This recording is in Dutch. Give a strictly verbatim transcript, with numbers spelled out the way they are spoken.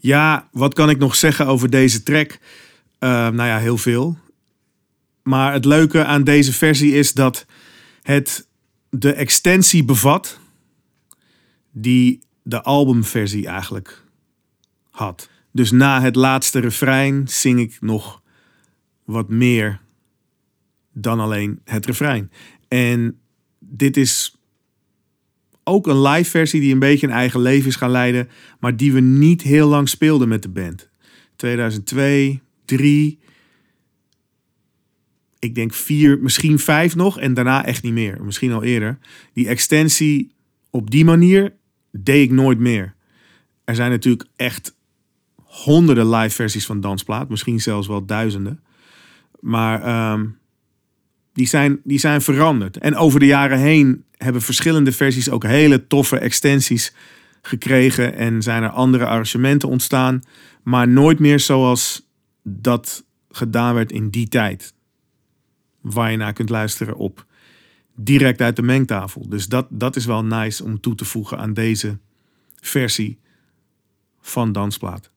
Ja, wat kan ik nog zeggen over deze track? Uh, nou ja, heel veel. Maar het leuke aan deze versie is dat het de extensie bevat die de albumversie eigenlijk had. Dus na het laatste refrein zing ik nog wat meer dan alleen het refrein. En dit is ook een live versie die een beetje een eigen leven is gaan leiden, maar die we niet heel lang speelden met de band. tweeduizend twee, drie, ik denk vier, misschien vijf nog en daarna echt niet meer. Misschien al eerder. Die extensie op die manier deed ik nooit meer. Er zijn natuurlijk echt honderden live versies van Dansplaat, misschien zelfs wel duizenden. Maar um, die, zijn, die zijn veranderd. En over de jaren heen hebben verschillende versies ook hele toffe extensies gekregen en zijn er andere arrangementen ontstaan, maar nooit meer zoals dat gedaan werd in die tijd. Waar je naar kunt luisteren op direct uit de mengtafel. Dus dat, dat is wel nice om toe te voegen aan deze versie van Dansplaat.